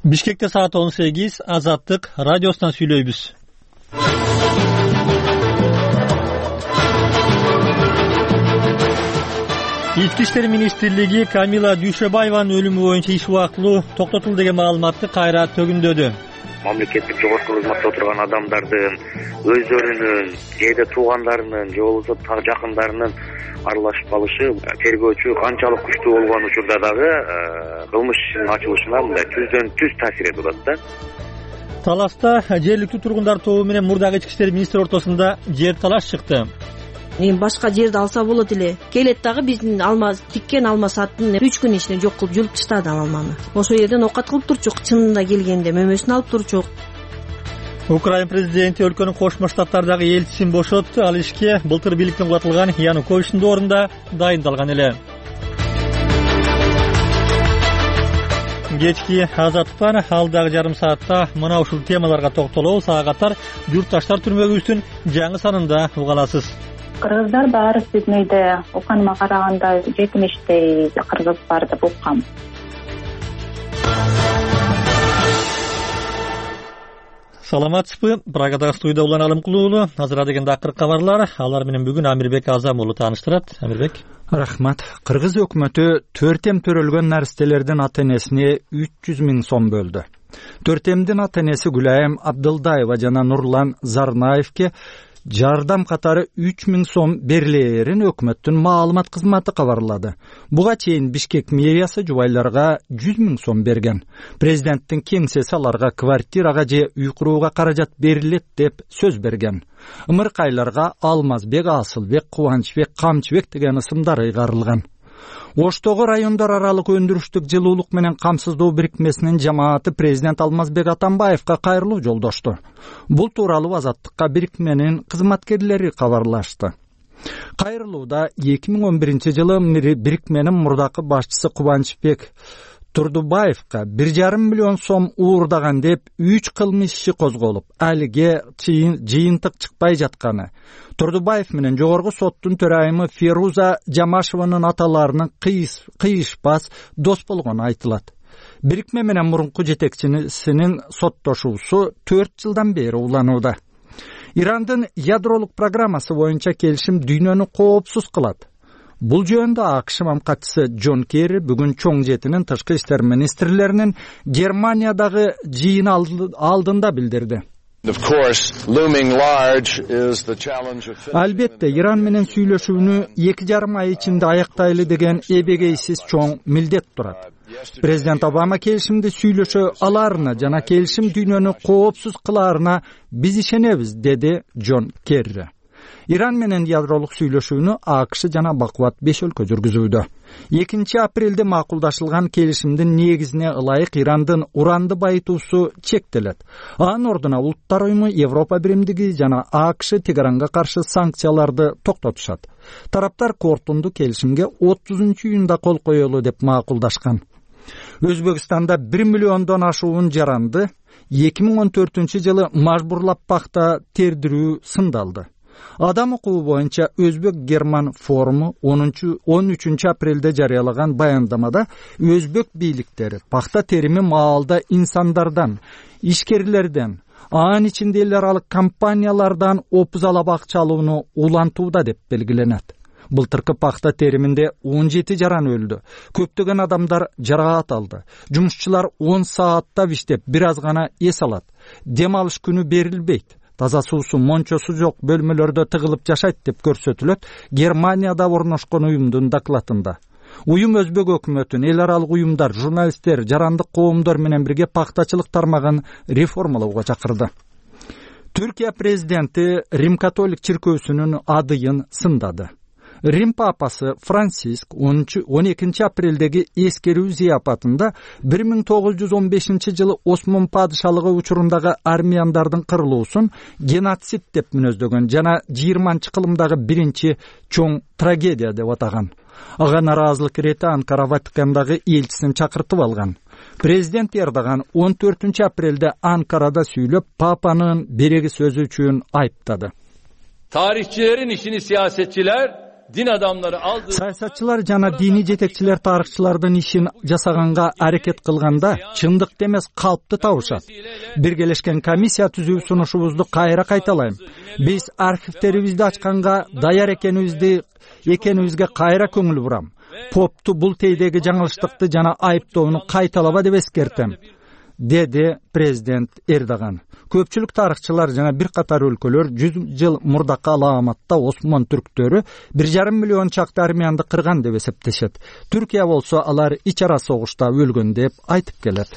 Бишкекте саат 18, Азаттык радиосунан сүйлөйбүз. Ички иштер министрлиги Камила Дүйшөбаеванын өлүмү боюнча иш убактылуу токтотулду деген маалыматты кайра төгүндөдү. Мамлекеттик жогорку кызматта отурган адамдардын өздөрүнүн жеде туугандарынын же болбосо жакындарынын аралашып калышы тергөөчү канчалык күчтүү болгон учурда дагы кылмыш ишинин ачылышына мындай түздөн түз таасир этип атат да. Таласта жергиликтүү тургундар тобу менен мурдагы ички иштер министри ортосунда жер талаш чыкты. Эми башка жерди алса болот эле. Келет дагы биздин тиккен алма сатын 3 күн ичинде жок кылып жүлүп таштады алманы. Ошол жерден окат кылып турчу, чынында келгенде мөмөсүн алып турчу. Украина президенти өлкөнүн Кошмо Штаттардагы элчисин бошотту. Ал ишке былтыр бийликтен кулатылган Януковичтин ордунда дайындалган эле. Кечки Азаттан алдагы жарым саатта мына ушул темаларга токтолобуз. Ага катар Журтташтар түрмөгүбүздүн жаңы санында уга аласыз. Кыргыздар баары биздин үйдө уканыма караганда 70 кыргыз бар деп уккам. Саламатсызбы? Прагадагы студияда Улан Алымкулуу уулу. Азыр дегенде акыркы кабарлар. Алар менен бүгүн Амирбек Азам уулу тааныштырат. Амирбек. Рахмат. Кыргыз өкмөтү төртем төрөлгөн нарстелердин ата-энесине 300 000 сом бөлдү. Төртемдин ата-энеси Гүлайым Абдылдаева жана Нурлан Зарнаевке жардам катары 3000 сом берилерин өкмөттүн маалымат кызматы кабарлады. Буга чейин Бишкек мэриясы жубайларга 100 000 сом берген. Президенттин кеңсеси аларга квартирага же үй курууга каражат берилет деп сөз берген. Ымыркайларга Алмазбек, Асылбек, Кубанычбек, Камчыбек деген ысымдар ыйгарылган. Оштогу райондор аралык өндүрүштүк жылуулук менен камсыздоо бирикмесинин жамааты президент Алмазбек Атамбаевка кайрылуу жолдошту. Бул тууралуу Азаттыкка бирикменин кызматкерлери кабарлашты. Кайрылууда 2011 жылы бирикменин мурдакы башчысы Кубанычбек Турдубаевка 1,5 миллион сом уурдаган деп 3 кылмыш иши козголуп, алиге жыйынтык чыкпай жатканы. Турдубаев менен жогорку соттун төрайымы Феруза Жамашеванын аталарынын кыйышпас дос болгону айтылат. Бирикме менен мурунку жетекчисинин соттошуусу 4 жылдан бери уланууда. Ирандын ядролук программасы боюнча келишим дүйнөнү коопсуз кылат. Бул жөнүндө АКШ мамкатчысы Джон Керри бүгүн чоң жетинин тышкы иштер министрлеринин Германиядагы жыйын алдында билдирди. Албетте, Иран менен сүйлөшүүнү 2,5 ай ичинде аяктайлы деген эбегейсиз чоң милдет турат. Президент Обама келишимди сүйлөшө аларына жана келишим дүйнөнү коопсуз кылаарына биз ишенебиз, деди Джон Керри. Иран менен ядролук сүйлөшүүнү АКШ жана Бакубат 5 өлкө жүргүзүүдө. 2 апрелде макулдашылган келишимдин негизине ылайык Ирандын уранды байытуусу чектелет. Анын ордуна Улуттар уюму, Европа биримдиги жана АКШ Тегеранга каршы санкцияларды токтотушат. Тараптар корутунду келишимге 30-июнда кол коелу деп макулдашкан. Өзбекстанда 1 миллиондон ашуун жаранды 2014 жылы мажбурлап пахта тердирүү сындалды. Адам укугу боюнча Өзбек Герман форуму 13 апрелде жарыялаган баяндамада өзбек бийликтери пахта терими маалда инсандардан, ишкерлерден, анын ичинде эл аралык компаниялардан опузалап акча алууну улантууда деп белгиленет. Былтыркы пахта териминде 17 жаран өлдү. Көптөгөн адамдар жараат алды. Жумушчулар 10 сааттап иштеп, бир аз гана эс алат. Дем алыш күнү берилбейт. Таза суусу, мончосу жок бөлмөлөрдө тыгылып жашайт деп көрсөтүлөт Германияда орношкон уюмдун докладында. Уюм өзбек өкмөтүн, эл аралык уюмдар, журналисттер, жарандык коомдор менен бирге пахтачылык тармагын реформалауга чакырды. Түркия президенти Рим католик чиркөөсүнүн адыйын сындады. Рим папасы Франциск 12 апрелдеги эскерүү зыяпатында 1915 жылы Осман падышалыгы учурундагы армяндардын кырылуусун геноцид деп мүнөздөгөн жана 20-кылымдагы биринчи чоң трагедия деп атаган. Ага наразылык ирети Анкара Ватикандагы элчисин чакыртып алган. Президент Эрдоган 14 апрелде Анкарада сүйлөп, папанын береги сөзү үчүн айыптады. Tarihçilerin işini siyasetçiler, din adamları aldı. Саясатчылар жана диний жетекчилер тарыхчылардын ишин жасаганга аракет кылганда чындыкты эмес калпты табышат. Биргелешкен комиссия түзүү сунушубузду кайра кайталайм. Биз архивтерибизди ачканга даяр экенибизге кайра көңүл бурам. Попту бул тейдеги жаңылыштыкты жана айыптоону кайталаба деп эскертем, деди президент Эрдоган. Көпчүлүк тарыхчылар жана бир катар өлкөлөр 100 жыл мурдакы аламатта Осман түрктөрү 1,5 миллион чакты армянды кырган деп эсептешет. Түркия болсо алар ич ара согушта өлгөн деп айтып келет.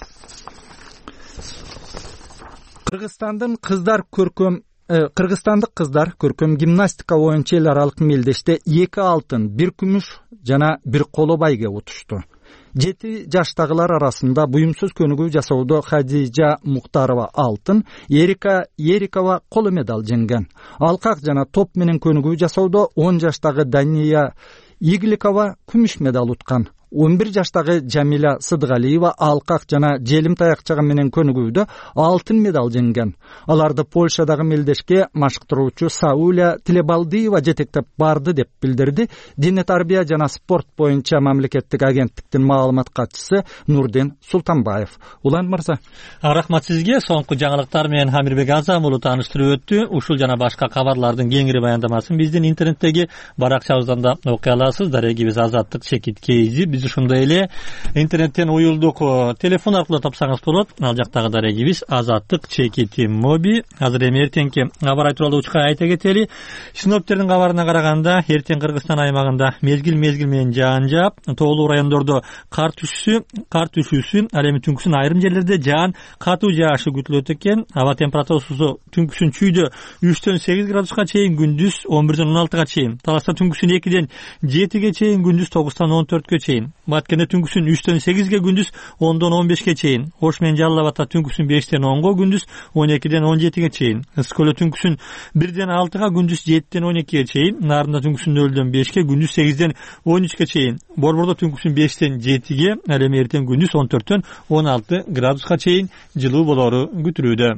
Кыргызстандык кыздар көркөм гимнастика боюнча эл аралык мелдеште 2 алтын, 1 күмүш жана 1 коло байге утушту. 7 жаштагылар арасында буюмсуз көнүгүү жасоодо Хадижа Муктарова алтын, Ерикова коло медаль жеңген. Алкак жана топ менен көнүгүү жасоодо 10 жаштагы Дания Игликова күмүш медаль уткан. 11 жаштагы Жамиля Сыдыгалиева алкак жана желим таякчага менен көнүгүүдө алтын медаль жеңген. Аларды Польшадагы мелдешке машыктыруучу Сауля Тилебалдиева жетектеп барды деп билдирди Дине тарбия жана спорт боюнча мамлекеттик агенттиктин маалымат катчысы Нурден Султанбаев. Улан мырза, рахмат сизге. Соңку жаңылыктар менен Хамирбек Азам уулу тааныштырып өттү. Ушул жана башка кабарлардын кеңири баяндамасын биздин интернеттеги баракчабыздан да окуй аласыз. Дарегибиз Азаттык чекит кейзи. Биз ушундай эле интернеттен уюлдук. Телефон аркылуу тапсаңыз болот. Ал жактагы дарегибиз Азаттык чекити моби. Азыр эми эртеңки кабар тууралуу учка айта кетели. Синоптиктердин кабарына караганда эртең Кыргызстан аймагында мезгил менен жаан жаап, тоолуу райондордо кар түшүүсү, ал эми түнкүсүн айрым жерлерде жаан катуу жаашы күтүлөт экен. Аба температурасы түнкүсүн чүйдө 3дөн 8 градуска чейин, күндүз 11дөн 16га чейин. Таласта түнкүсүн 2ден 7ге чейин, күндүз 9дон 14ге чейин. Баткенде түнкүсүн 3дөн 8ге, күндүз 10дон 15ге чейин. Ош менен Жалал Абадта түнкүсүн 5ден 10го, күндүз 12ден 17ге чейин. Ысык-Көлдө түнкүсүн 1ден 6га, күндүз 7ден 12ге чейин. Нарында түнкүсүн 0дөн 5ге, күндүз 8ден 13ге чейин. Борбордо түнкүсүн 5ден 7ге, ал эми эртең күндүз 14дөн 16 градуска чейин жылуу болору күтүлүүдө.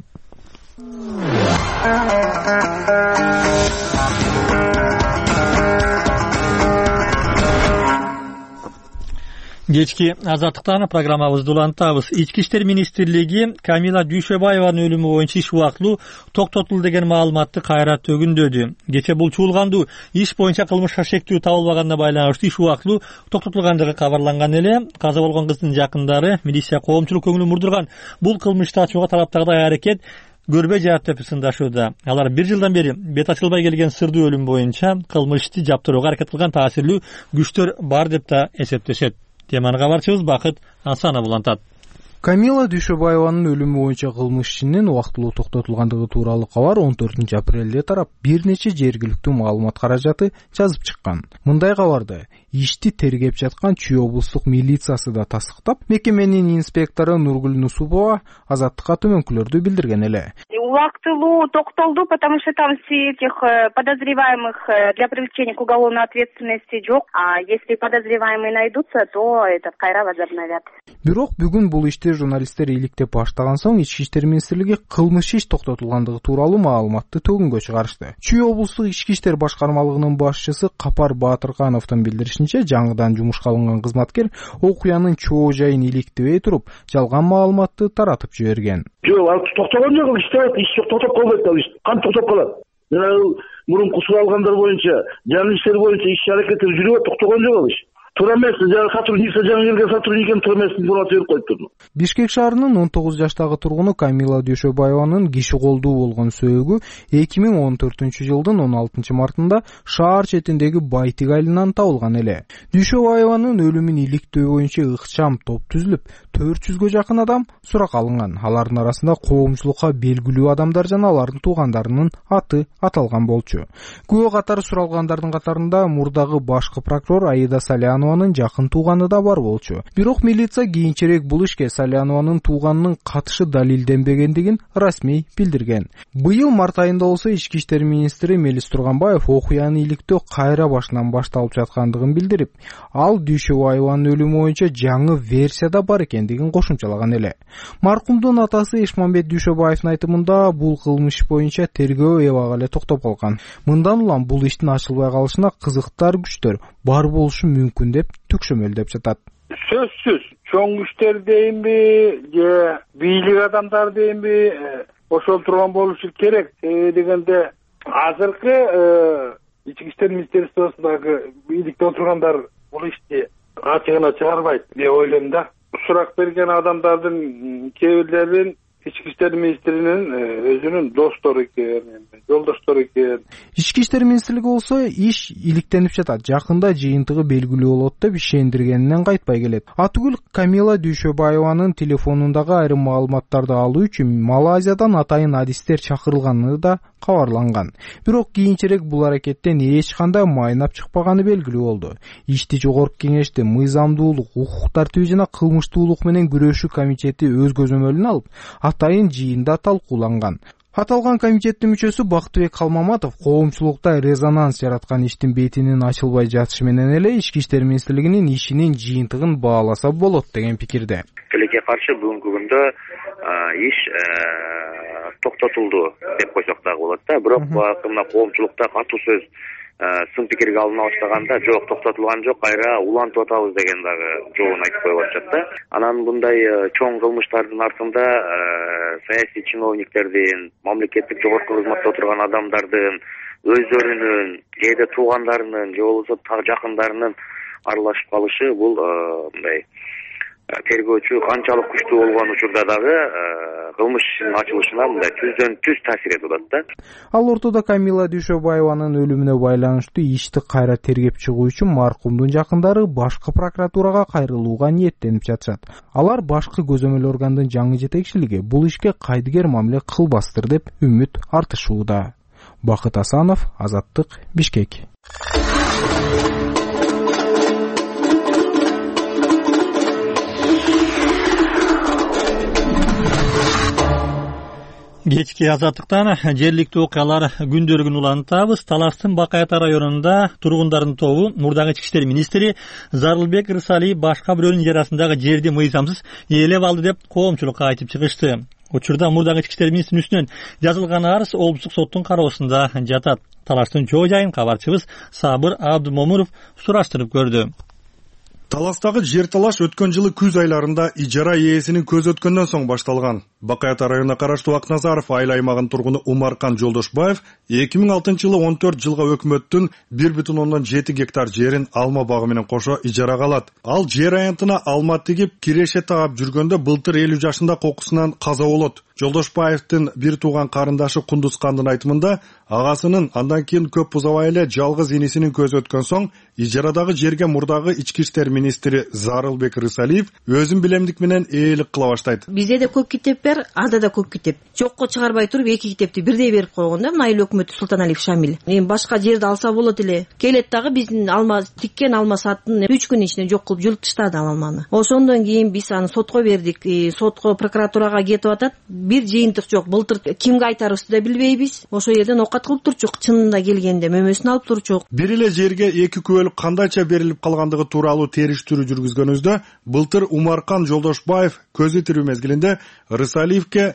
Кечки Азаттыктан программабызды улантабыз. Ички иштер министрлиги Камила Дүйшөбаеванын өлүмү боюнча иш убактылуу токтотулду деген маалыматты кайра төгүндөдү. Кече бул чуулгандуу иш боюнча кылмыш шектүү табылбаганына байланыштуу иш убактылуу токтотулгандыгы кабарланган эле. Каза болгон кыздын жакындары милиция коомчулук көңүлүн мурдурган бул кылмышты ачууга талаптагыдай аракет көрбөй жаат деп сындашууда. Алар 1 жылдан бери бет ачылбай келген сырдуу өлүм боюнча кылмышты жаптырууга аракет кылган таасирлүү күчтөр бар деп да эсептешет. Теманы кабарчыбыз Бакыт Асанов улантат. Камила Дүйшөбаеванын өлүмү боюнча кылмыш ишинин убактылуу токтотулгандыгы тууралуу кабар 14-апрелде тарап, бир нече жергиликтүү маалымат каражаты жазып чыккан. Мындай кабарды ишти тергеп жаткан Чүй облустук милициясы да тастыктап, мекеменин инспектору Нургүл Нусупова Азаттыкка төмөнкүлөрдү билдирген эле. Убактылуу токтолду, потому что там все этих подозреваемых для привлечения к уголовной ответственности жок. А если подозреваемые найдутся, то этот кайра возобновят. Бирок бүгүн бул ишти журналисттер иликтеп баштаган соң Ички иштер министрлиги кылмыш иш токтотулгандыгы тууралуу маалыматты төгүнгө чыгарышты. Чүй облустук ички иштер башкармалыгынын башчысы Капар Баатыркановдун билдиришинче, жаңыдан жумушка алынган кызматкер окуянын чоо жайын иликтебей туруп, жалган маалыматты таратып жиберген. Жок, токтогон жок, иштебейт, иш токтоп калбайт, ал иш кантип токтоп калат? Мурунку суралгандар боюнча, жаңы иштер боюнча иш аракеттер жүрүп, токтогон жок ал иш. Туура эмес, жаңы келген сотрудниктин туура эмес информация берип коюптур. Бишкек шаарынын 19 жаштагы тургуну Камила Дүйшөбаеванын киши колдуу болгон сөөгү 2014-жылдын 16 мартында шаар четиндеги Байтик айылынан табылган эле. Дүйшөбаеванын өлүмүн иликтөө боюнча ыкчам топ түзүлүп, 400гө жакын адам сурак алынган. Алардын арасында коомчулукка белгилүү адамдар жана алардын туугандарынын аты аталган болчу. Күбө катары суралгандардын катарында мурдагы башкы прокурор Аида Салянова Салянованын жакын тууганы да бар болчу. Бирок милиция кийинчерээк бул ишке Салянованын тууганынын катышы далилденбегендигин расмий билдирген. Быйыл март айында болсо Ички иштер министри Мелис Турганбаев окуяны иликтөө кайра башынан башталып жаткандыгын билдирип, ал Дүйшөбаеванын өлүмү боюнча жаңы версия да бар экендигин кошумчалаган эле. Маркумдун атасы Эшмамбет Дүйшөбаевдин айтымында бул кылмыш боюнча тергөө эбак эле токтоп калган. Мындан улам бул иштин ачылбай калышына кызыктар күчтөр бар болушу мүмкүн деп түкшөмөлдөп жатат. Сөзсүз чоң күчтөр дейинби же бийлик адамдар дейинби ошол турган болушу керек дегенде азыркы Ички иштер министрлигиндеги бийликте отургандар бул ишти ачыгына чыгарбайт деп ойлойм да. Сурак берген адамдардын кээ бирлерин Ички иштер министринин өзүнүн достору экен, жолдоштору экен. Ички иштер министрлиги болсо иш иликтенип жатат, жакында жыйынтыгы белгилүү болот деп ишендиргенинен кайтпай келет. Атүгүл Камила Дүйшөбаеванын телефонундагы айрым маалыматтарды алуу үчүн Малайзиядан атайын адистер чакырылганы да кабарланган. Бирок кийинчерээк бул аракеттен эч кандай майнап чыкпаганы белгилүү болду. Ишти Жогорку кеңеште мыйзамдуулук, укук тартиби жана кылмыштуулук менен күрөшүү комитети өз көзөмөлүнө алып, атайын жыйында талкууланган. Аталган комитеттин мүчөсү Бактыбек Калмаматов коомчулукта резонанс жараткан иштин бетинин ачылбай жатышы менен эле Ички иштер министрлигинин ишинин жыйынтыгын бааласа болот деген пикирде. Тилекке каршы бүгүнкү күндө иш токтотулду деп койсок дагы болот да. Бирок мына коомчулукта катуу сөз сын пикирге алына баштаганда жок, токтотулган жок, кайра улантып атабыз деген дагы жообун айтып коюп атышат да. Анан мындай чоң кылмыштардын артында саясий чиновниктердин, мамлекеттик жогорку кызматта отурган адамдардын өздөрүнүн, жеде туугандарынын, же болбосо жакындарынын аралашып калышы бул мындай тергөөчү канчалык күчтүү болгон учурда дагы кылмыш ишинин ачылышына мындай түздөн түз таасир этип атат да. Ал ортодо Камила Дүйшөбаеванын өлүмүнө байланыштуу ишти кайра тергеп чыгуу үчүн маркумдун жакындары башкы прокуратурага кайрылууга ниеттенип жатышат. Алар башкы көзөмөл органдын жаңы жетекчилиги бул ишке кайдыгер мамиле кылбастыр деп үмүт артышууда. Бакыт Асанов, Азаттык, Бишкек. Кечки Азаттыктан жергиликтүү окуялар күндөлүгүн улантабыз. Таластын Бакайата районунда тургундардын тобу мурдагы ички иштер министри Зарылбек Рысалиев башка бирөөнүн ижар астындагы жерди мыйзамсыз ээлеп алды деп коомчулукка айтып чыгышты. Учурда мурдагы ички иштер министринин үстүнөн жазылган арыз облустук соттун кароосунда жатат. Талаштын чоо жайын кабарчыбыз Сабыр Абдумомуров сураштырып көрдү. Таластагы жер талаш өткөн жылы күз айларында ижара ээсинин көз өткөндөн соң башталган. Бакайата районуна караштуу Акназаров айыл аймагынын тургуну Умаркан Жолдошбаев 2006-жылы 14 жылга өкмөттүн 1,7 гектар жерин алма багы менен кошо ижарага алат. Ал жер аянтына алма тигип, киреше таап жүргөндө былтыр 50 жашында кокусунан каза болот. Жолдошбаевдин бир тууган карындашы Кундускандын айтымында, агасынын андан кийин көп узабай эле жалгыз инисинин көзү өткөн соң ижарадагы жерге мурдагы ички иштер министри Зарылбек Рысалиев өзүн билемдик менен ээлик кыла баштайт. Бизде да көп китеп бар, ада да көп китеп. Жокко чыгарбай туруп эки китепти бирдей берип койгон да, айыл өкмөтү Султаналиев Шамил. Эми башка жерди алса болот эле. Келет дагы биздин алма тиккен алма сатын 3 күн ичинде жок кылып жулуп таштады алманы. Ошондон кийин биз аны сотко бердик. Сотко прокуратурага кетип атат. Бир жыйынтык жок. Былтыр кимге айтарыбызды да билбейбиз. Ошол жерден окат кылып турчук. Чынында келгенде мөмөсүн алып турчук. Бир эле жерге эки күбөлүк кандайча берилип калгандыгы тууралуу териштирүү жүргүзгөнүбүздө былтыр Умаркан Жолдошбаев көзү тирүү мезгилинде Рысалиевке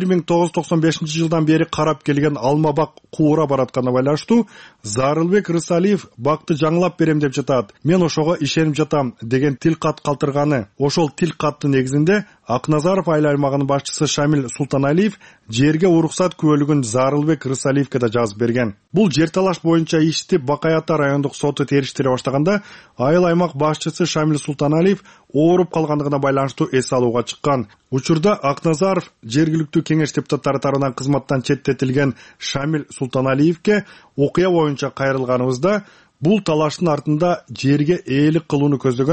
1995-жылдан бери карап келген алма бак куура баратканына байланыштуу Зарылбек Рысалиев бакты жаңылап берем деп жатат. Мен ошого ишенип жатам деген тил кат калтырганы. Ошол тил каттын негизинде Акназаров айыл аймагынын башчысы Шамил Султаналиев жерге уруксат күбөлүгүн Зарылбек Рысалиевке да жазып берген. Бул жер талаш боюнча ишти Бакайата райондук соту териштире баштаганда айыл аймак башчысы Шамил Султаналиев ооруп калгандыгына байланыштуу эс алууга чыккан. Учурда Акназаров жергиликтүү кеңеш депутаттары тарабынан кызматтан четтетилген Шамил Султаналиевке окуя боюнча кайрылганыбызда бул талаштын артында жерге ээлик кылууну көздөгөн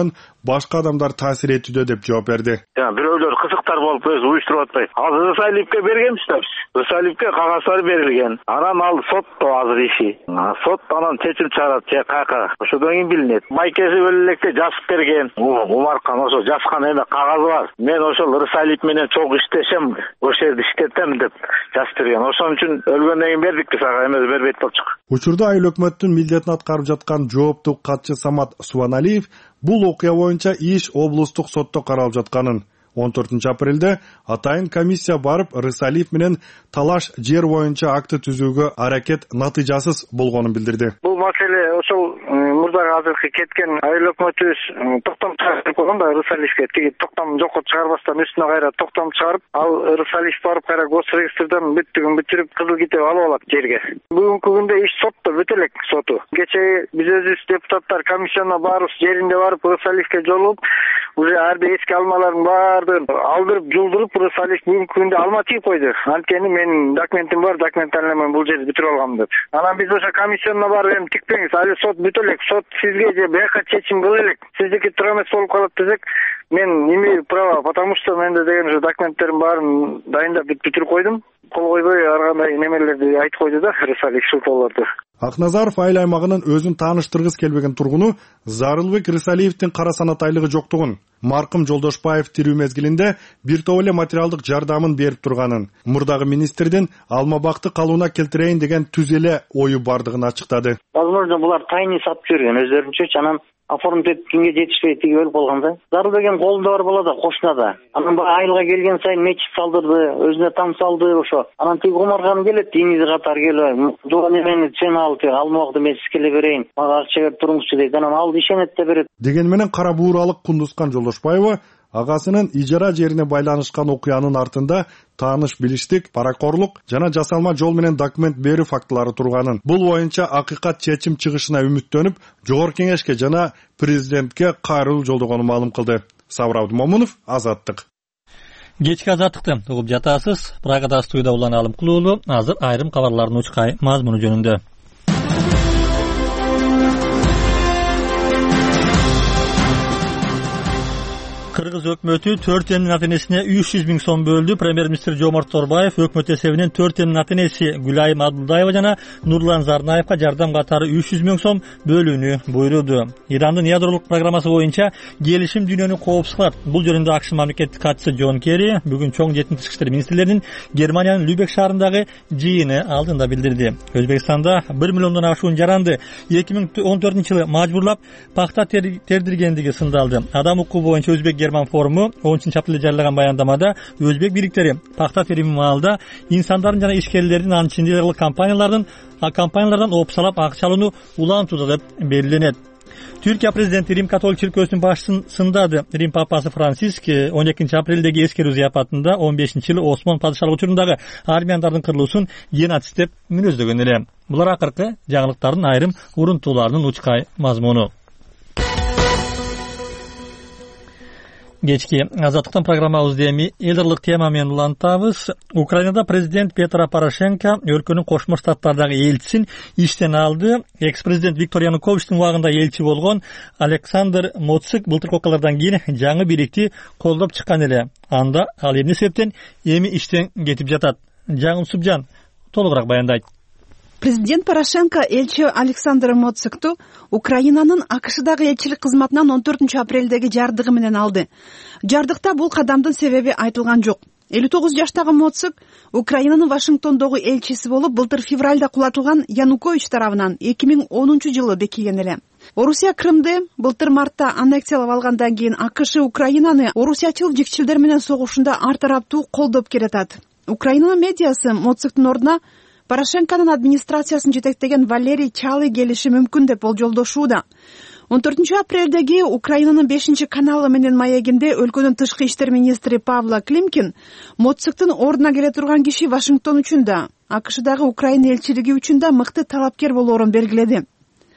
башка адамдар таасир этүүдө деп жооп берди. Бирөөлөр кызыктар болуп өзү уюштуруп атпайбы. Азыр Рысалиевке бергенбиз да биз. Рысалиевке кагаздары берилген. Анан ал сотто азыр иши. Сот анан чечим чыгарат же каяка. Ошодон кийин билинет. Майкеси бөлөлекте жазып берген. Умаркан ошо жазган эме кагазы бар. Мен ошол Рысалиев менен чогуу иштешем, ошол жерде иштетем деп жазып берген. Ошон үчүн өлгөндөн кийин бердик биз ага, эмес бербейт болчук. Учурда айыл өкмөттүн милдетин аткарып жаткан жооптуу катчы Самат Субаналиев бул окуя боюнча иш облустук сотто каралып жатканын, 14 апрелде атайын комиссия барып Рысалиев менен талаш жер боюнча акты түзүүгө аракет натыйжасыз болгонун билдирди. Бул маселе ошол мурдагы азыркы кеткен айыл өкмөтүбүз токтом чыгарып койгон да Рысалиевке тиги токтом жокко чыгарбастан үстүнө кайра токтом чыгарып, ал Рысалиев барып кайра госрегистрден бүттүгүн бүтүрүп кызыл китеп алып алат жерге. Бүгүнкү күндө иш сотто, бүт элек соту. Кече биз өзүбүз депутаттар комиссияна барып жеринде барып Рысалиевке жолугуп, уже ар бир эски алмалардын баардыгын алдырып, жулдуруп Рысалиев бүгүнкү күндө алма тийип койду. Анткени менин документим бар, документально мен бул жерди бүтүрүп алгам деп. Анан биз ошо комиссияна барып эми тикпеңиз, али сот бүт элек, сот сизге же бияка чечим кыла элек. Сиздики тура эмес болуп калат десек, мен имею право, потому что менде деген ушу документтерим баарын дайындап бүтүрүп койдум. Кол койбой ар кандай немелерди айтып койду да Рысалиев шылтоолорду. Акназаров айыл аймагынын өзүн тааныштыргысы келбеген тургуну Зарылбек Рысалиевдин кара санатайлыгы жоктугун, маркум Жолдошбаев тирүү мезгилинде бир топ эле материалдык жардамын берип турганын, мурдагы министрдин Алма Бакты калууна келтирейин деген түз эле ою бардыгын ачыктады. Возможно, булар тайный сатып жүргөн өздөрүнчө, анан оформить эткенге жетишпей тиги өлүп калган да. Зарылбектин колунда бар бала да, кошунада. Анан баягы айылга келген сайын мечит салдырды, өзүнө там салды ошо. Анан тиги Умарган келет, инизи катар келип, "Жок, мени сен ал тиги алмакты мен сизге эле берейин, мага акча берип туруңузчу" дейт. Анан ал ишенет да берет. Деген менен кара бууралык Кундускан Жолдошбаева агасынын ижара жерине байланышкан окуянын артында тааныш билиштик, паракорлук жана жасалма жол менен документ берүү фактылары турганын, бул боюнча акыйкат чечим чыгышына үмүттөнүп, жогорку кеңешке жана президентке кайрылуу жолдогонун маалым кылды. Сабыр Абдумомунов, Азаттык. Кечки Азаттыкты угуп жатасыз. Прагада студияда улан Алым Кулуулу. Азыр айрым кабарлардын учкай мазмуну жөнүндө. Кыргыз өкмөтү 4 эмнин ата-энесине 300 000 сом бөлдү. Премьер-министр Жомарт Торбаев өкмөт эсебинен 4 эмнин ата-энеси Гүлайым Абдулдаева жана Нурлан Зарнаевка жардам катары 300 000 сом бөлүүнү буйруду. Ирандын ядролук программасы боюнча келишим дүйнөнү коопсуз кылат. Бул жөнүндө АКШ мамлекеттик катчысы Джон Керри бүгүн чоң жетин тышкы иштер министрлеринин Германиянын Любек шаарындагы жыйыны алдында билдирди. Өзбекстанда 1 миллиондон ашуун жаранды 2014-жылы мажбурлап пахта тердиргендиги сындалды. Адам укугу боюнча Өзбек Герман форуму 10 апрелде жарыяган баяндамада өзбек бийликтери пахта терими маалда инсандардын жана ишкерлердин, анын ичинде компаниялардан опсалап акча алууну улантууда деп белгиленет. Түркия президенти Рим католик чиркөөсүнүн башчысын сындады. Рим папасы Франциск 12 апрелдеги эскерүү зыяпатында 15-жылы Осман падышалык учурундагы армяндардын кырылуусун геноцид деп мүнөздөгөн эле. Булар акыркы жаңылыктардын айрым урунтууларынын учкай мазмуну. Кечки Азаттыктын программабызды эми элдерлик тема менен улантабыз. Украинада президент Петро Порошенко өлкөнүн Кошмо Штаттардагы элчисин иштен алды. Экс-президент Виктор Януковичтин убагында элчи болгон Александр Моцик былтыркы окуялардан кийин жаңы бийликти колдоп чыккан эле. Анда ал эмне себептен эми иштен кетип жатат? Жаңыл Субжан толугураак баяндайт. Президент Порошенко элчи Александр Моцикту Украинанын АКШдагы элчилик кызматынан 14 апрелдеги жардыгы менен алды. Жардыкта бул кадамдын себеби айтылган жок. 59 жаштагы Моцик Украинанын Вашингтондогу элчиси болуп, былтыр февралда кулатылган Янукович тарабынан 2010-жылы бекиген эле. Орусия Крымды былтыр мартта аннексиялап алгандан кийин АКШ Украинаны орусиячыл жикчилдер менен согушунда ар тараптуу колдоп келатат. Украинанын медиасы Моциктин ордуна Порошенконун администрациясын жетектеген Валерий Чалы келиши мүмкүн деп болжолдошууда. 14 апрелдеги Украинанын 5-каналы менен маегинде өлкөнүн тышкы иштер министри Павло Климкин Моциктин ордуна келе турган киши Вашингтон үчүн да, АКШдагы Украина элчилиги үчүн да мыкты талапкер болоорун белгиледи.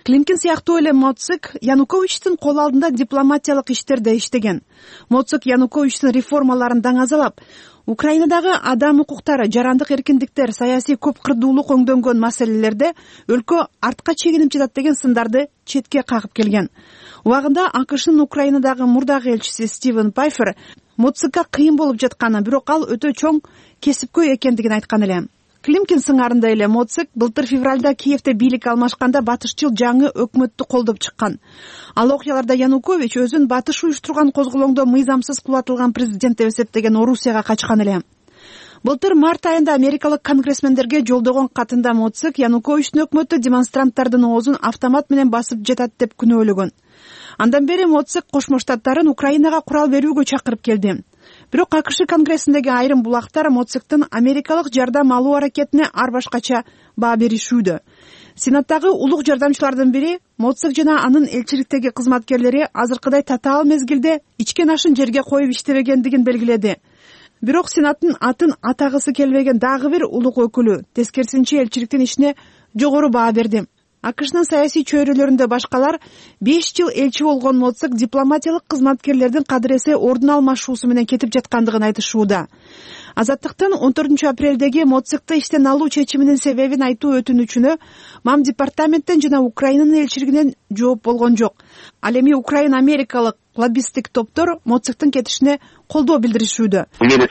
Климкин сыяктуу эле Моцик Януковичтин кол алдында дипломатиялык иштерде иштеген. Моцик Януковичтин реформаларын даңазалап, Украинадагы адам укуктары, жарандык эркиндиктер, саясий көп кырдуулук өңдөнгөн маселелерде өлкө артка чегинип жатат деген сындарды четке кагып келген. Убагында АКШнын Украинадагы мурдагы элчиси Стивен Пайфер Моцикка кыйын болуп жатканы, бирок ал өтө чоң кесипкөй экендигин айткан эле. Климкин сыңарында эле Моцик былтыр февралда Киевде бийлик алмашканда батышчыл жаңы өкмөттү колдоп чыккан. Ал окуяларда Янукович өзүн батыш уюштурган козголоңдо мыйзамсыз кулатылган президент деп эсептеген Орусияга качкан эле. Былтыр март айында америкалык конгрессмендерге жолдогон катында Моцик Януковичтин өкмөтү демонстранттардын оозун автомат менен басып жатат деп күнөөлөгөн. Андан бери Моцик Кошмо Штаттарын Украинага курал берүүгө чакырып келди. Бирок АКШ конгрессиндеги айрым булактар Моциктин америкалык жардам алуу аракетине ар башкача баа беришүүдө. Сенаттагы улук жардамчылардын бири Моцик жана анын элчиликтеги кызматкерлери азыркыдай татаал мезгилде ичкен ашын жерге коюп иштебегендигин белгиледи. Бирок Сенаттын атын атагысы келбеген дагы бир улук өкүлү тескерисинче элчиликтин ишине жогору баа берди. АКШнын саясий чөйрөлөрүндө башкалар 5 жыл элчи болгон Моцик дипломатиялык кызматкерлердин кадыресе ордун алмашуусу менен кетип жаткандыгын айтышууда. Азаттыктын 14 апрелдеги Моцикти иштен алуу чечиминин себебин айтуу өтүнүчүнө МАМ департаменттен жана Украинанын элчилигинен жооп болгон жок. Ал эми Украин америкалык лоббисттик топтор Моциктин кетишине колдоо билдиришүүдө.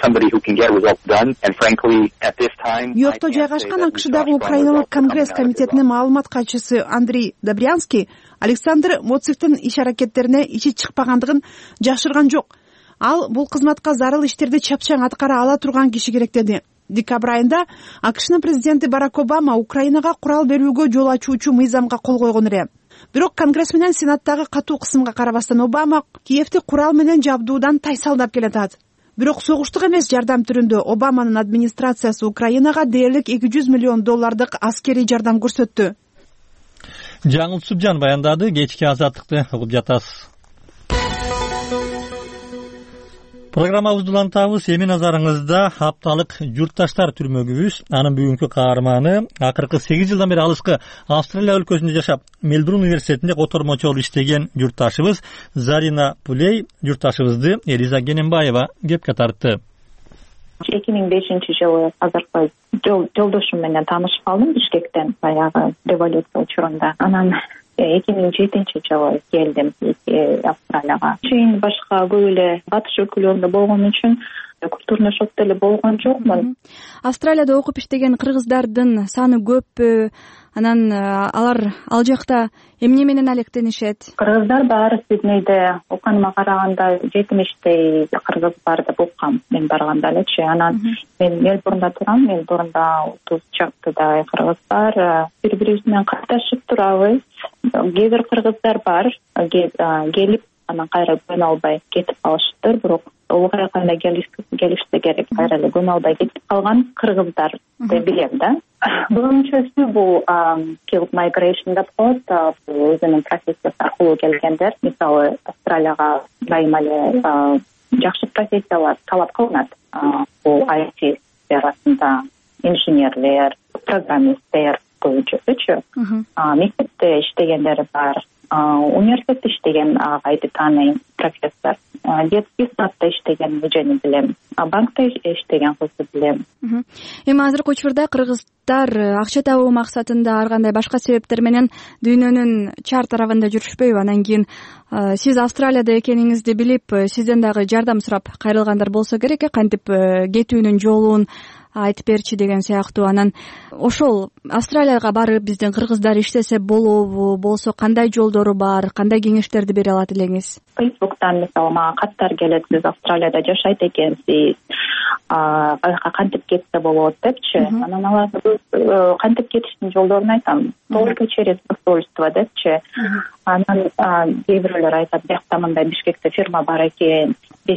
Нью-Йоркто жайгашкан АКШдагы Украиналык конгресс комитетинин маалымат катчысы Андрей Добрянский Александр Моциктин иш аракеттерине ичи чыкпагандыгын жашырган жок. Ал бул кызматка зарыл иштерди чапчаң аткара ала турган киши керек деди. Декабрь айында АКШнын президенти Барак Обама Украинага курал берүүгө жол ачуучу мыйзамга кол койгон эле. Бирок Конгресс менен Сенаттагы катуу кысымга карабастан Обама Киевди курал менен жабдуудан тайсалдап келатат. Бирок согуштук эмес жардам түрүндө Обаманын администрациясы Украинага дээрлик $200 миллион аскерий жардам көрсөттү. Жаңыл Субжан баяндады. Кечки азаттыкты угуп жатасыз. Программабызды улантабыз. Эми назарыңызда апталык журтташтар түрмөгүбүз. Анын бүгүнкү каарманы акыркы 8 жылдан бери алыскы Австралия өлкөсүндө жашап, Мельбурн университетинде котормочу болуп иштеген журтташыбыз Зарина Пулей журтташыбызды Элиза Гененбаева кепке тартты. 2005-жылы азыркы жолдошум менен таанышып калдым Бишкектен, баягы революция учурунда. Анан 2007-жылы келдим Австралияга. Чейин башка көп эле батыш өлкөлөрүндө болгон үчүн культурный шок деле болгон жокмун. Австралияда окуп иштеген кыргыздардын саны көппү? Анан алар ал жакта эмне менен алектенишет? Кыргыздар баары Сиднейде окуныма караганда 70 кыргыз бар деп уккам мен барганда элечи. Анан мен Мельбурнда турам. Мельбурнда 30 чактыдай кыргыз бар. Бири-бириз менен катташып турабыз. Кээ бир кыргыздар бар келип анан кайра көнө албай кетип калышыптыр. Бирок улгай кандай келишсе керек, кайра эле көнө албай кетип калган кыргыздар деп билем да. Биринчиси бул skilled migration деп коет, өзүнүн профессиясы аркылуу келгендер. Мисалы Австралияга дайыма эле жакшы профессиялар талап кылынат. Бул IT сферасында инженерлер, программисттер көбүнчөсүчү. Мектепте иштегендер бар. Университетте иштеген агайды тааныйм, профессор. Детский садта иштеген эжени билем. Банкта иштеген кызды билем. Эми азыркы учурда кыргыздар акча табуу максатында ар кандай башка себептер менен дүйнөнүн чар тарабында жүрүшпөйбү? Анан кийин сиз Австралияда экениңизди билип, сизден дагы жардам сурап кайрылгандар болсо керек, кантип кетүүнүн жолун айтып берчи деген сыяктуу. Анан ошол Австралияга барып биздин кыргыздар иштесе болобу, болсо кандай жолдору бар, кандай кеңештерди бере алат элеңиз? Фейсбуктан мисалы мага каттар келет, сиз Австралияда жашайт экенсиз, каяка кантип кетсе болот депчи. Анан аларды кантип кетиштин жолдорун айтам. Только через посольство депчи. Анан кээ бирөөлөр айтат, биякта мындай Бишкекте фирма бар экен,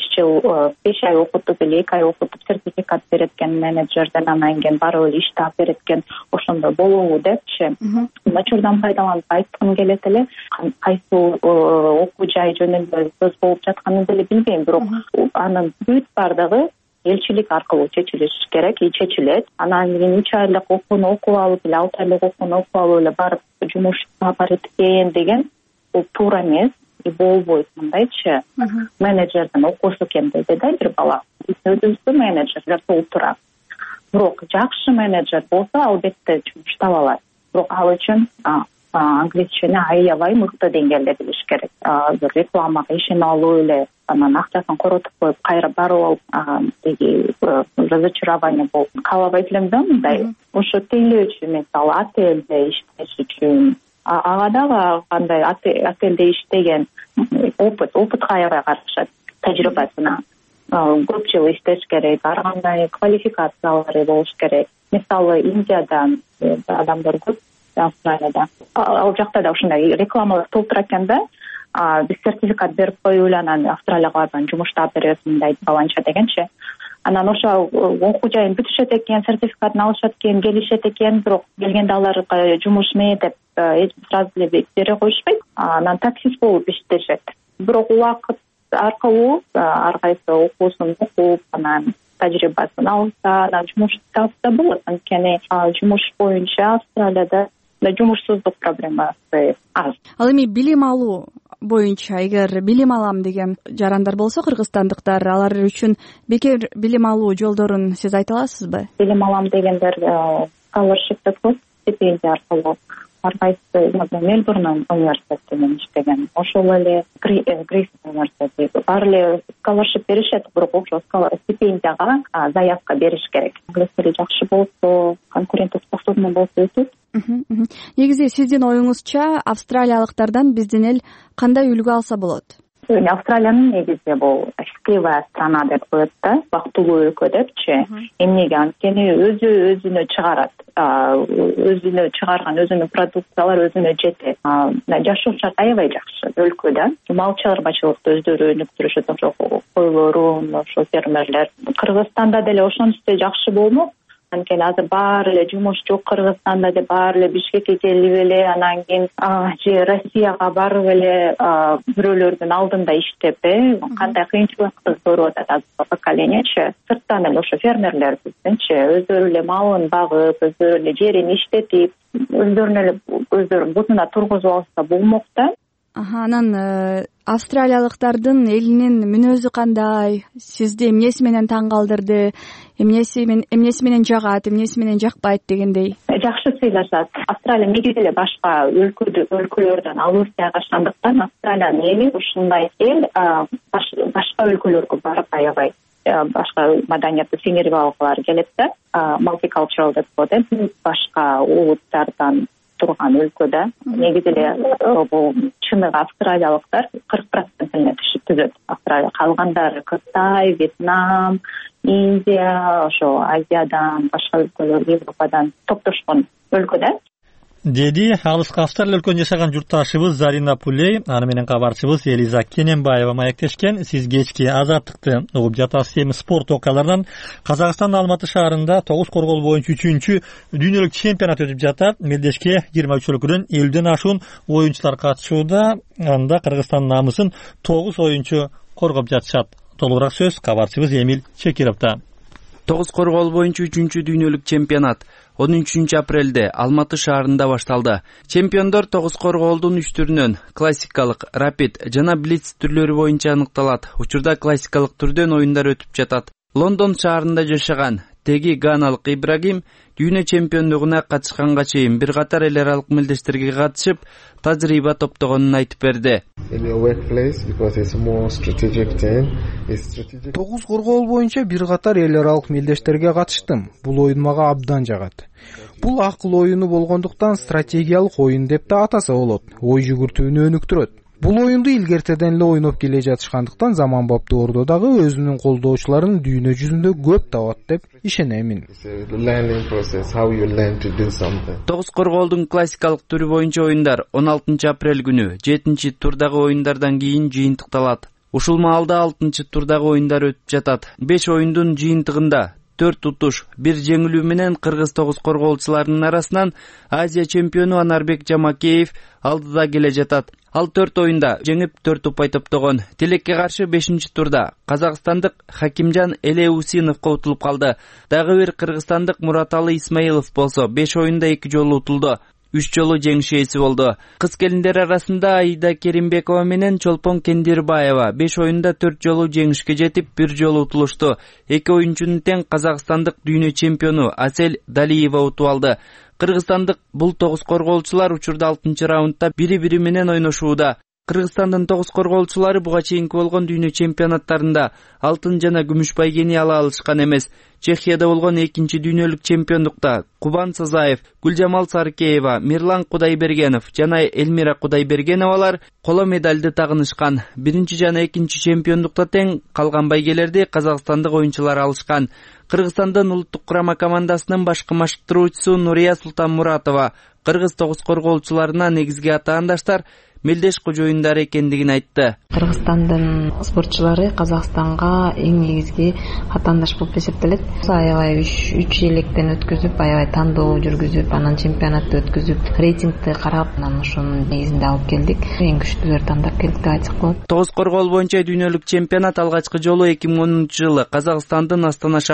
5 ай окутуп эле 2 ай окутуп сертификат берет экен менеджерден, анан кийин барып эле иш таап берет экен, ошондо болобу депчи. Учурдан пайдаланып айткым келет эле, кайсы окуу жай жөнүндө сөз болуп жатканын деле билбейм, бирок анын бүт бардыгы элчилик аркылуу чечилиш керек, чечилет. Анан кийин 3 айлык окууну окуп алып эле, 6 айлык окууну окуп алып эле барып жумуш сапар эткен деген бул туура эмес. Болбойт мындайчы. Менеджердин окуусу кем деди да бир бала. Өзүбүздүн менеджерлер толтура. Бирок жакшы менеджер болсо албетте жумуш таба алат. Бирок ал үчүн англисчени аябай мыкты деңгээлде билиш керек. Рекламага ишене алуу эле, анан акчасын коротуп коюп кайра барып алып деги разочарование болуп калабайт элем да мындай. Ошо тейлөөчү мисалы отелде иштеш үчүн ага дагы кандай отелде иштеген опытка аябай карашат, тажрыйбасына. Көп жыл иштеш керек, ар кандай квалификациялары болуш керек. Мисалы Индиядан адамдар көп, Австралияда. Ал жакта да ушундай рекламалар толтура экен да. Биз сертификат берип коюп эле анан Австралияга барып жумуш таап беребиз мындай баланча дегенчи. Анан ошо окуу жайын бүтүшөт экен, сертификатын алышат экен, келишет экен, бирок келгенде алар жумуш эмне деп сразу эле бере коюшпайт. Анан таксист болуп иштешет. Бирок убакыт аркылуу ар кайсы окуусун окуп, анан тажрыйбасын алса, анан жумуш тапса болот. Анткени жумуш боюнча Австралияда жумушсуздук проблемасы аз. Ал эми билим алуу боюнча, эгер билим алам деген жарандар болсо кыргызстандыктар, алар үчүн бекер билим алуу жолдорун сиз айта аласызбы? Билим алам дегендер scholarship деп коет, стипендия аркылуу ар кайсы Мельбурн университетинен иштеген, ошол эле Грейс университети баары эле scholarship беришет, бирок ошол стипендияга заявка бериш керек. Англис тили жакшы болсо, конкурентоспособный болсо өтөт. Негизи сиздин оюңузча австралиялыктардан биздин эл кандай үлгү алса болот? Австралиянын негизи бул счастливая страна деп коет да, бактылуу өлкө депчи. Эмнеге? Анткени өзүнө чыгарат, өзүнө чыгарган өзүнүн продукциялар өзүнө жетет. Жашоо шарт аябай жакшы өлкөдө. Мал чарбачылыкты өздөрү өнүктүрүшөт, ошо койлорун, ошо фермерлер. Кыргызстанда деле ошонусу жакшы болмок. Анткени азыр баары эле жумуш жок Кыргызстанда деп баары эле Бишкекке келип эле, анан кийин же Россияга барып эле бирөөлөрдүн алдында иштеп, кандай кыйынчылыкты көрүп атат азыркы поколениечи. Сырттан эле ошо фермерлердинчи өздөрү эле малын багып, өздөрү эле жерин иштетип, өздөрү бутуна тургузуп алса болмок да. Анан австралиялыктардын элинин мүнөзү кандай? Сизди эмнеси менен таң калтырды? Эмнеси менен жагат, эмнеси менен жакпайт дегендей? Жакшы сыйлашат. Австралия негизи эле башка өлкөлөрдөн алыс жайгашкандыктан Австралиянын эли ушундай эл башка өлкөлөргө барып аябай башка маданиятты сиңирип алгылары келет да. Multicultural деп коет, башка улуттардан турган өлкөдө негизи эле бул чыныгы австралиялыктар 40%-ine түзөт. Австралия калгандары Кытай, Вьетнам, Индия, ошо Азиядан, башка өлкөлөр, Европадан топтошкон өлкөдө. Деди алыскы Австралия өлкөнү жашаган журтташыбыз Зарина Пулей, аны менен кабарчыбыз Элиза Кененбаева маектешкен. Сиз кечки Азаттыкты угуп жатасыз. Эми спорт окуяларынан Казакстандын Алматы шаарында тогуз коргол боюнча 3-чү дүйнөлүк чемпионат өтүп жатат. Мелдешке 23 өлкөдөн 50ден ашуун оюнчулар катышууда. Анда Кыргызстандын намысын 9 оюнчу коргоп жатышат. Толугураак сөз кабарчыбыз Эмил Чекировдо. Тогуз коргол боюнча 3-чү дүйнөлүк чемпионат 13 апрелде Алматы шаарында башталды. Чемпиондор 9 корголдун 3 түрүнөн классикалык, рапид жана блиц түрлөрү боюнча аныкталат. Учурда классикалык түрдөн оюндар өтүп жатат. Лондон шаарында жашаган теги ганалык Ибрагим дүйнө чемпиондугуна катышканга чейин бир катар эл аралык мелдештерге катышып, тажрыйба топтогонун айтып берди. 9 коргол боюнча бир катар эл аралык мелдештерге катыштым. Бул оюн мага абдан жагат. Бул акыл оюну болгондуктан стратегиялык оюн деп да атаса болот. Ой жүгүртүүнү өнүктүрөт. Бул оюнду илгертеден эле ойноп келе жатышкандыктан заманбапты ордо дагы өзүнүн колдоочуларын дүйнө жүзүндө көп табат деп ишенемин. 9 корголдун классикалык түрү боюнча оюндар 16 апрель күнү 7-турдагы оюндардан кийин жыйынтыкталат. Ушул маалда 6-турдагы оюндар өтүп жатат. 5 оюндун жыйынтыгында 4 утуш, 1 жеңилүү менен кыргыз тогуз корголчуларынын арасынан Азия чемпиону Анарбек Жамакеев алдыда келе жатат. Ал 4 оюнда жеңип 4 упай топтогон. Тилекке каршы 5-турда казакстандык Хакимжан Элеусиновго утулуп калды. Дагы бир кыргызстандык Мураталы Исмаилов болсо 5 оюнда 2 жолу утулду. 3 жолу жеңиш ээси болду. Кыз келиндер арасында Аида Керимбекова менен Чолпон Кендирбаева 5 оюнда 4 жолу жеңишке жетип, 1 жолу утулушту. 2 оюнчунун тең казакстандык дүйнө чемпиону Асель Далиева утуп алды. Кыргызстандык бул тогуз корголчулар учурда 6-раундда бири-бири менен ойношууда. Кыргызстандын тогуз корголчулары буга чейинки болгон дүйнө чемпионаттарында алтын жана күмүш байгени ала алышкан эмес. Чехияда болгон 2-чи дүйнөлүк чемпиондукта Кубан Сазаев, Гүлжамал Саркеева, Мирлан Кудайбергенов жана Элмира Кудайбергеновалар коло медалды тагынышкан. 1-чи жана 2-чи чемпиондукта тең калган байгелерди казакстандык оюнчулар алышкан. Кыргызстандын улуттук курама командасынын башкы машыктыруучусу Нурия Султанмуратова кыргыз тогуз корголчуларына негизги атаандаштар мелдеш кожоюндар экендигин айтты. Кыргызстандын спортчулары Казакстанга эң негизги атаандаш болуп эсептелет. Аябай 3 электен өткүзүп, аябай тандоо жүргүзүп, анан чемпионатты өткүзүп, рейтингди карап, анан ошонун негизинде алып келдик. Эң күчтүүлөр тандап келдик деп айтсак болот. Тогуз коргол боюнча дүйнөлүк чемпионат алгачкы жолу 2010-жылы Казакстандын Астана